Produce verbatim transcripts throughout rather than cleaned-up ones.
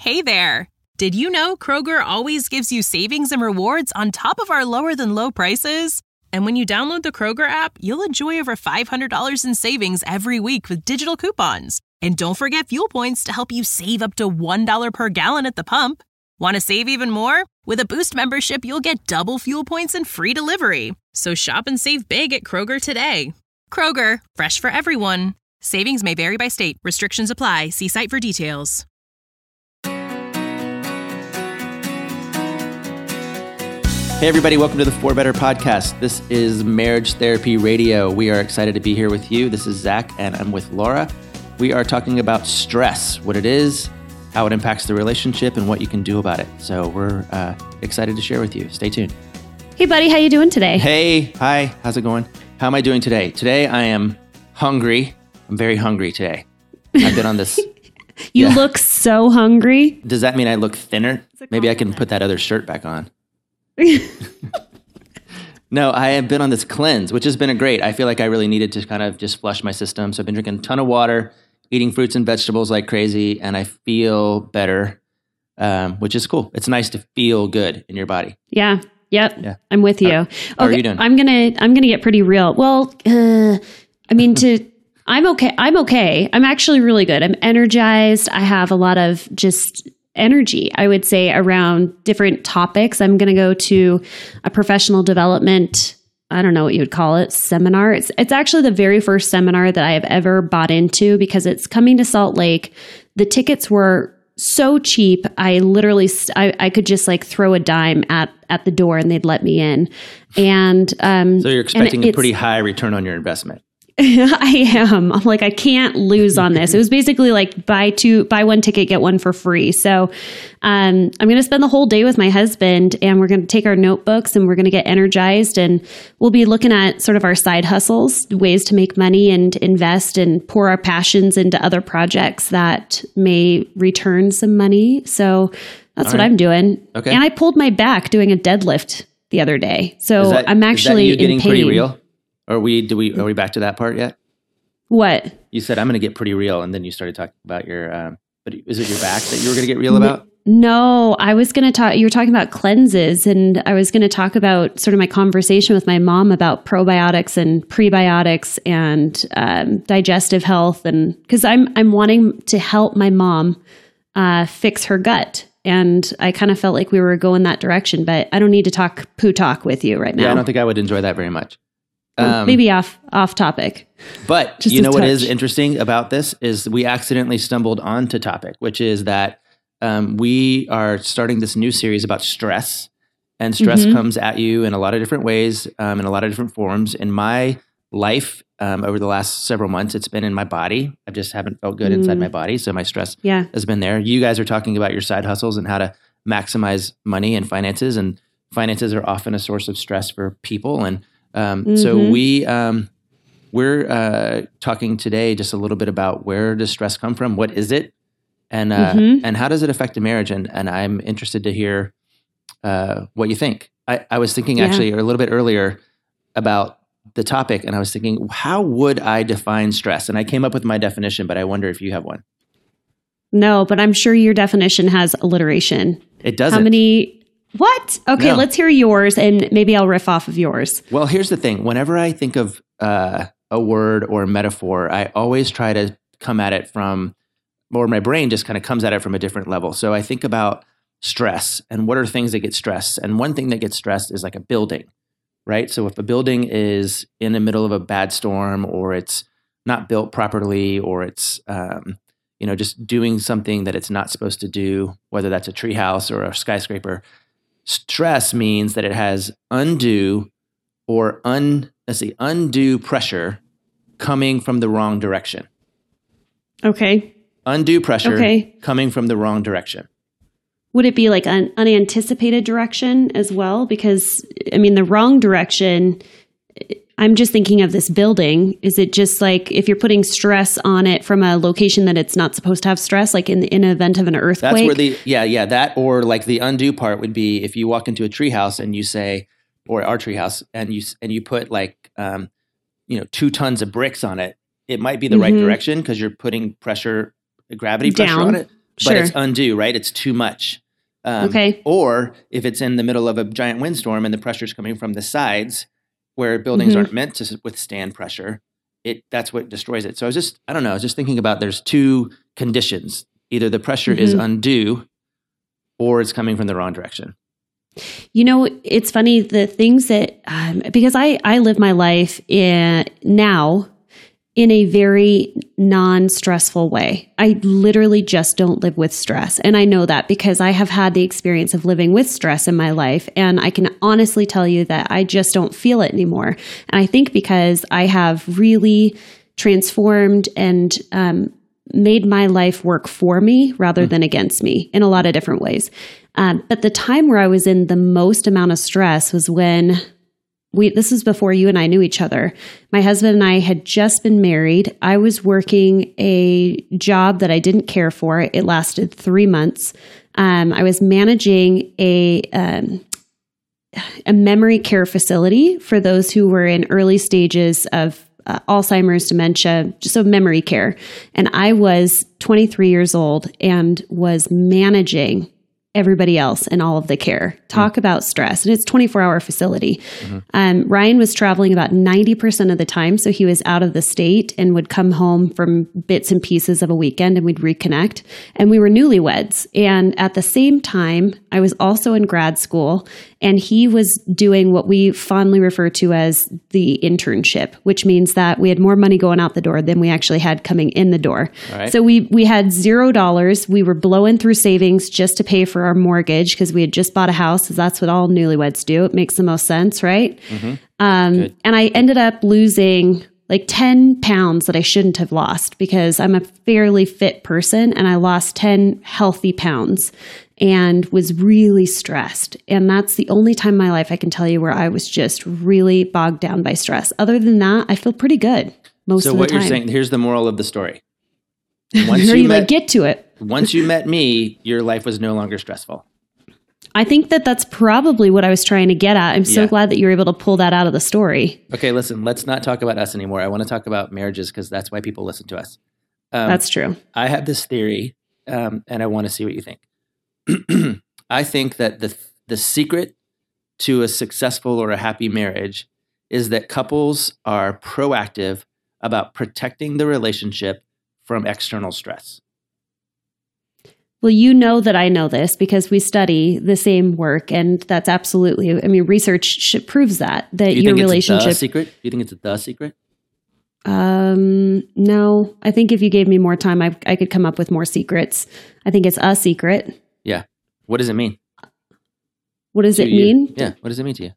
Hey there! Did you know Kroger always gives you savings and rewards on top of our lower-than-low prices? And when you download the Kroger app, you'll enjoy over five hundred dollars in savings every week with digital coupons. And don't forget fuel points to help you save up to one dollar per gallon at the pump. Want to save even more? With a Boost membership, you'll get double fuel points and free delivery. So shop and save big at Kroger today. Kroger, fresh for everyone. Savings may vary by state. Restrictions apply. See site for details. Hey everybody, welcome to the For Better podcast. This is Marriage Therapy Radio. We are excited to be here with you. This is Zach and I'm with Laura. We are talking about stress, what it is, how it impacts the relationship, and what you can do about it. So we're uh, excited to share with you. Stay tuned. Hey buddy, how you doing today? Hey, hi, how's it going? How am I doing today? Today I am hungry. I'm very hungry today. I've been on this. You yeah. look so hungry. Does that mean I look thinner? Maybe I can put that other shirt back on. No, I have been on this cleanse, which has been a great. I feel like I really needed to kind of just flush my system. So I've been drinking a ton of water, eating fruits and vegetables like crazy, and I feel better, um, which is cool. It's nice to feel good in your body. Yeah. Yep. Yeah. I'm with you. How, okay. how are you doing? I'm gonna I'm gonna get pretty real. Well, uh, I mean to I'm okay. I'm okay. I'm actually really good. I'm energized. I have a lot of just energy, I would say, around different topics. I'm going to go to a professional development, I don't know what you would call it, seminar. It's it's actually the very first seminar that I have ever bought into because it's coming to Salt Lake. The tickets were so cheap. I literally, I, I could just like throw a dime at, at the door and they'd let me in. And um, so you're expecting a pretty high return on your investment. I am. I'm like, I can't lose on this. It was basically like buy two, buy one ticket, get one for free. So um, I'm going to spend the whole day with my husband and we're going to take our notebooks and we're going to get energized and we'll be looking at sort of our side hustles, ways to make money and invest and pour our passions into other projects that may return some money. So that's All what right. I'm doing. Okay. And I pulled my back doing a deadlift the other day. So Is that, I'm actually is that you getting in pain. pretty real? Are we, do we, are we back to that part yet? What? You said, I'm going to get pretty real. And then you started talking about your, um, but is it your back that you were going to get real about? No, I was going to talk, you were talking about cleanses and I was going to talk about sort of my conversation with my mom about probiotics and prebiotics and um, digestive health. And cause I'm, I'm wanting to help my mom uh, fix her gut. And I kind of felt like we were going that direction, but I don't need to talk poo talk with you right now. Yeah, I don't think I would enjoy that very much. Um, Maybe off off topic. But Just you know what touch. is interesting about this is we accidentally stumbled onto topic, which is that um, we are starting this new series about stress. And stress Mm-hmm. comes at you in a lot of different ways, um, in a lot of different forms. In my life, um, over the last several months, it's been in my body. I just haven't felt good mm. inside my body. So my stress yeah. has been there. You guys are talking about your side hustles and how to maximize money and finances. And finances are often a source of stress for people. And Um, mm-hmm. So we, um, we're uh, talking today just a little bit about where does stress come from? What is it? And uh, mm-hmm. and how does it affect a marriage? And and I'm interested to hear uh, what you think. I, I was thinking yeah. actually a little bit earlier about the topic, and I was thinking, how would I define stress? And I came up with my definition, but I wonder if you have one. No, but I'm sure your definition has alliteration. It doesn't. How many... What? Okay, No. let's hear yours and maybe I'll riff off of yours. Well, here's the thing. Whenever I think of uh, a word or a metaphor, I always try to come at it from, or my brain just kind of comes at it from a different level. So I think about stress and what are things that get stressed. And one thing that gets stressed is like a building, right? So if a building is in the middle of a bad storm or it's not built properly or it's, um, you know, just doing something that it's not supposed to do, whether that's a treehouse or a skyscraper, stress means that it has undue or un let's see undue pressure coming from the wrong direction. Okay. Undue pressure okay. coming from the wrong direction. Would it be like an unanticipated direction as well? Because I mean, the wrong direction, I'm just thinking of this building. Is it just like if you're putting stress on it from a location that it's not supposed to have stress, like in in an event of an earthquake? That's where the yeah yeah that or like the undue part would be if you walk into a treehouse and you say, or our treehouse, and you and you put like um, you know two tons of bricks on it. It might be the mm-hmm. right direction because you're putting pressure, gravity pressure Down. on it. Sure. but it's undue, right? It's too much. Um, okay. Or if it's in the middle of a giant windstorm and the pressure's coming from the sides where buildings Mm-hmm. aren't meant to withstand pressure, it that's what destroys it. So I was just, I don't know, I was just thinking about there's two conditions. Either the pressure Mm-hmm. is undue or it's coming from the wrong direction. You know, it's funny, the things that, um, because I, I live my life in, now in a very non-stressful way. I literally just don't live with stress. And I know that because I have had the experience of living with stress in my life. And I can honestly tell you that I just don't feel it anymore. And I think because I have really transformed and um, made my life work for me rather than against me in a lot of different ways. Um, but the time where I was in the most amount of stress was when we, this was before you and I knew each other. My husband and I had just been married. I was working a job that I didn't care for. It lasted three months. Um, I was managing a, um, a memory care facility for those who were in early stages of uh, Alzheimer's, dementia, just so memory care. And I was twenty-three years old and was managing everybody else and all of the care. Talk mm. about stress. And it's a twenty-four hour facility. Mm-hmm. Um, Ryan was traveling about ninety percent of the time. So he was out of the state and would come home from bits and pieces of a weekend and we'd reconnect. And we were newlyweds. And at the same time, I was also in grad school and he was doing what we fondly refer to as the internship, which means that we had more money going out the door than we actually had coming in the door. Right. So we, we had zero dollars. We were blowing through savings just to pay for our mortgage because we had just bought a house, because that's what all newlyweds do. It makes the most sense, right? Mm-hmm. Um, and I ended up losing like ten pounds that I shouldn't have lost because I'm a fairly fit person, and I lost ten healthy pounds and was really stressed. And that's the only time in my life I can tell you where I was just really bogged down by stress. Other than that, I feel pretty good most so of the time. So what you're saying, here's the moral of the story. Once you, you met, like get to it. Once you met me, your life was no longer stressful. I think that that's probably what I was trying to get at. I'm so yeah. glad that you were able to pull that out of the story. Okay, listen, let's not talk about us anymore. I want to talk about marriages because that's why people listen to us. Um, that's true. I have this theory, um, and I want to see what you think. I think that the the secret to a successful or a happy marriage is that couples are proactive about protecting the relationship from external stress. Well, you know that I know this because we study the same work, and that's absolutely, I mean, research proves that, that Do you your think relationship. It's the secret? Do you think it's the secret? Um, no, I think if you gave me more time, I, I could come up with more secrets. I think it's a secret. Yeah. What does it mean? What does to it you? mean? Yeah. What does it mean to you?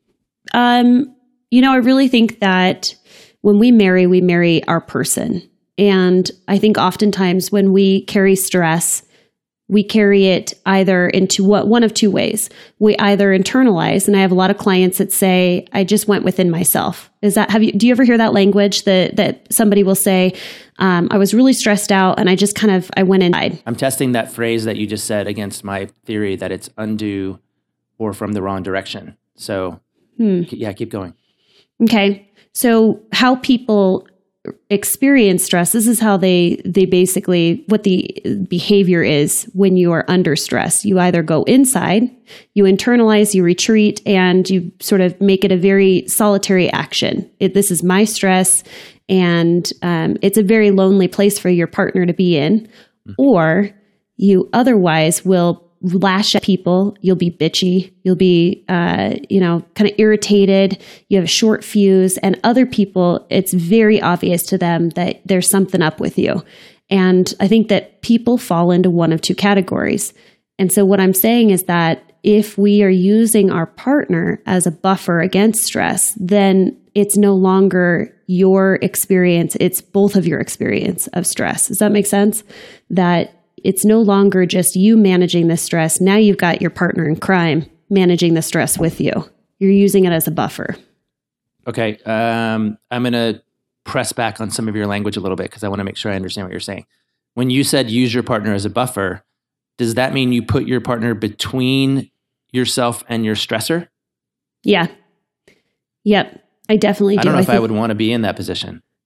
Um, you know, I really think that when we marry, we marry our person. And I think oftentimes when we carry stress, we carry it either into what one of two ways. We either internalize, and I have a lot of clients that say, I just went within myself. Is that, have you, do you ever hear that language that, that somebody will say, um, I was really stressed out and I just kind of, I went inside. I'm testing that phrase that you just said against my theory that it's undue or from the wrong direction. So hmm. yeah, keep going. Okay. So how people experience stress, this is how they they basically, what the behavior is when you are under stress. You either go inside, you internalize, you retreat, and you sort of make it a very solitary action. It, this is my stress, and um, it's a very lonely place for your partner to be in. Mm-hmm. Or you otherwise will lash at people. You'll be bitchy. You'll be, uh, you know, kind of irritated. You have a short fuse, and other people, it's very obvious to them that there's something up with you. And I think that people fall into one of two categories. And so what I'm saying is that if we are using our partner as a buffer against stress, then it's no longer your experience. It's both of your experience of stress. Does that make sense? That it's no longer just you managing the stress. Now you've got your partner in crime managing the stress with you. You're using it as a buffer. Okay. Um, I'm going to press back on some of your language a little bit because I want to make sure I understand what you're saying. When you said use your partner as a buffer, does that mean you put your partner between yourself and your stressor? Yeah. Yep. I definitely do. I don't know I if think- I would want to be in that position.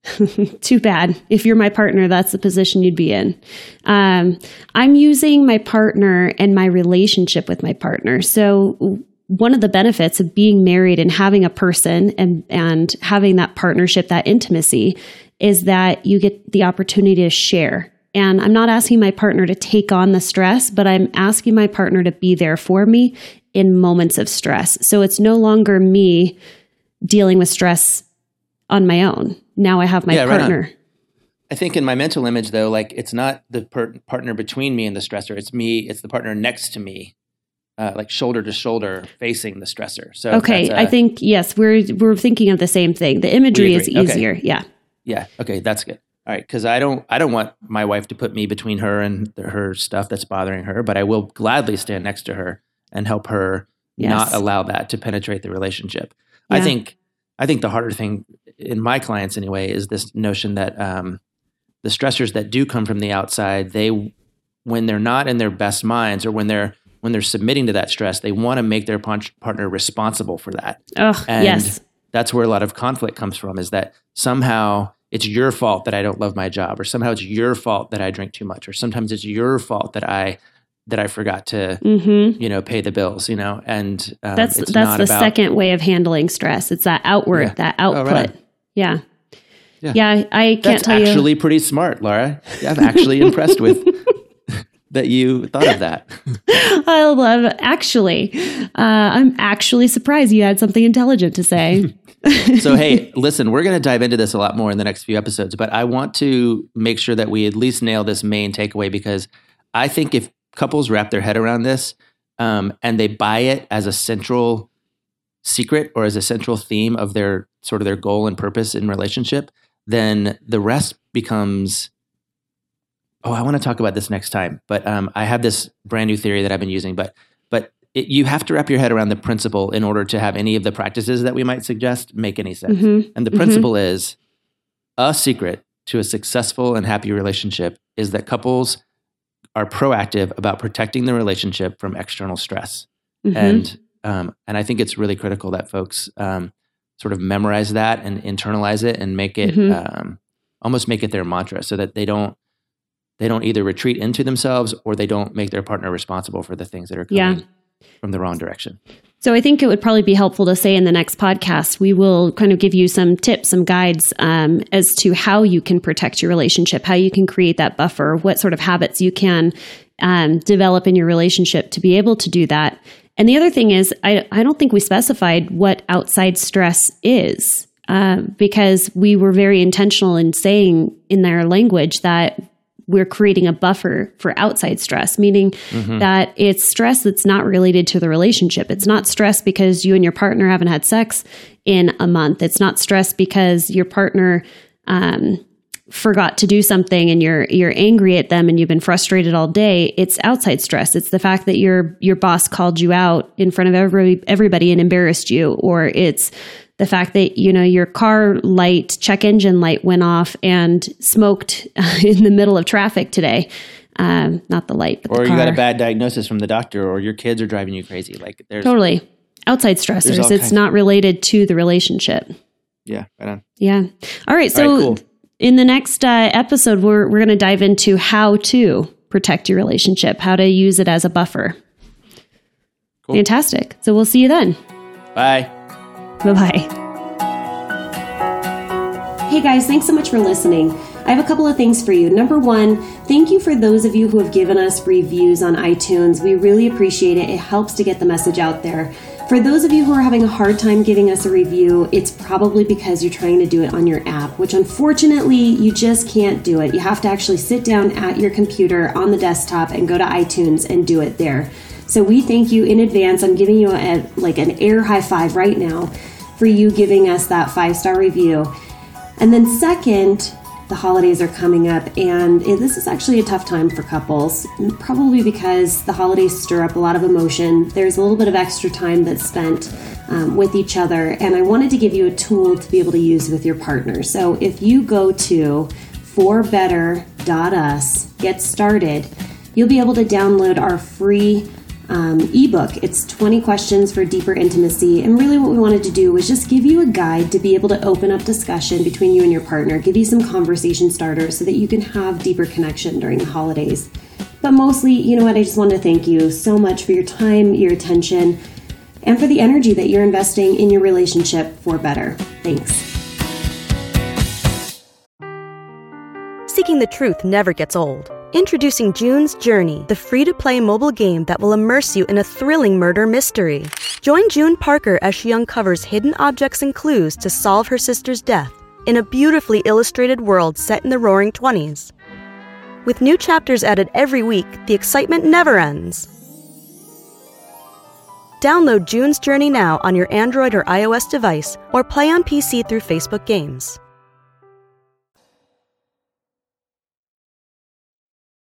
Too bad. If you're my partner, that's the position you'd be in. Um, I'm using my partner and my relationship with my partner. So one of the benefits of being married and having a person and, and having that partnership, that intimacy, is that you get the opportunity to share. And I'm not asking my partner to take on the stress, but I'm asking my partner to be there for me in moments of stress. So it's no longer me dealing with stress on my own. Now I have my yeah, partner. Right on. I think in my mental image, though, like it's not the per- partner between me and the stressor. It's me. It's the partner next to me, uh, like shoulder to shoulder, facing the stressor. So okay, a, I think yes, we're we're thinking of the same thing. The imagery is easier. Okay. Yeah. Yeah. Okay, that's good. All right, because I don't I don't want my wife to put me between her and the, her stuff that's bothering her, but I will gladly stand next to her and help her yes. not allow that to penetrate the relationship. Yeah. I think I think the harder thing in my clients anyway is this notion that um, the stressors that do come from the outside, they when they're not in their best minds or when they're when they're submitting to that stress, they want to make their partner responsible for that. Oh, and yes. That's where a lot of conflict comes from, is that somehow it's your fault that I don't love my job, or somehow it's your fault that I drink too much, or sometimes it's your fault that I that I forgot to, mm-hmm. you know, pay the bills, you know, and um, that's it's that's not the about, second way of handling stress. It's that outward, yeah. that output. Oh, right. yeah. yeah, yeah. I can't that's tell you. That's actually pretty smart, Laura. I'm actually impressed with that you thought of that. I love it. Actually, uh, I'm actually surprised you had something intelligent to say. So, hey, listen, we're going to dive into this a lot more in the next few episodes, but I want to make sure that we at least nail this main takeaway, because I think if couples wrap their head around this um, and they buy it as a central secret or as a central theme of their sort of their goal and purpose in relationship, then the rest becomes, oh, I want to talk about this next time, but um, I have this brand new theory that I've been using, but but it, you have to wrap your head around the principle in order to have any of the practices that we might suggest make any sense. Mm-hmm. And the principle mm-hmm. is, a secret to a successful and happy relationship is that couples are proactive about protecting the relationship from external stress. Mm-hmm. And um, and I think it's really critical that folks um, sort of memorize that and internalize it and make it mm-hmm. um, almost make it their mantra, so that they don't they don't either retreat into themselves or they don't make their partner responsible for the things that are coming yeah. from the wrong direction. So I think it would probably be helpful to say in the next podcast, we will kind of give you some tips, some guides um, as to how you can protect your relationship, how you can create that buffer, what sort of habits you can um, develop in your relationship to be able to do that. And the other thing is, I, I don't think we specified what outside stress is, uh, because we were very intentional in saying in their language that we're creating a buffer for outside stress, meaning mm-hmm. that it's stress that's not related to the relationship. It's not stress because you and your partner haven't had sex in a month. It's not stress because your partner um, forgot to do something and you're you're angry at them and you've been frustrated all day. It's outside stress. It's the fact that your your boss called you out in front of every, everybody and embarrassed you, or it's the fact that, you know, your car light, check engine light went off and smoked in the middle of traffic today. Um, not the light, but or the you car. got a bad diagnosis from the doctor, or your kids are driving you crazy. Like there's totally outside stressors. It's not related to the relationship. Yeah, right on. Yeah. All right. So all right, cool. In the next uh, episode, we're we're going to dive into how to protect your relationship, how to use it as a buffer. Cool. Fantastic. So we'll see you then. Bye. Bye-bye. Hey guys, thanks so much for listening. I have a couple of things for you. Number one, thank you for those of you who have given us reviews on iTunes. We really appreciate it. It helps to get the message out there. For those of you who are having a hard time giving us a review, it's probably because you're trying to do it on your app, which unfortunately you just can't do it. You have to actually sit down at your computer on the desktop and go to iTunes and do it there. So we thank you in advance. I'm giving you a, like an air high five right now for you giving us that five-star review. And then second, the holidays are coming up, and it, this is actually a tough time for couples, probably because the holidays stir up a lot of emotion. There's a little bit of extra time that's spent um, with each other, and I wanted to give you a tool to be able to use with your partner. So if you go to for better dot us, get started, you'll be able to download our free um, ebook. It's twenty questions for deeper intimacy. And really what we wanted to do was just give you a guide to be able to open up discussion between you and your partner, give you some conversation starters so that you can have deeper connection during the holidays. But mostly, you know what, I just want to thank you so much for your time, your attention, and for the energy that you're investing in your relationship for better. Thanks. Seeking the truth never gets old. Introducing June's Journey, the free-to-play mobile game that will immerse you in a thrilling murder mystery. Join June Parker as she uncovers hidden objects and clues to solve her sister's death in a beautifully illustrated world set in the Roaring Twenties. With new chapters added every week, the excitement never ends. Download June's Journey now on your Android or iOS device, or play on P C through Facebook Games.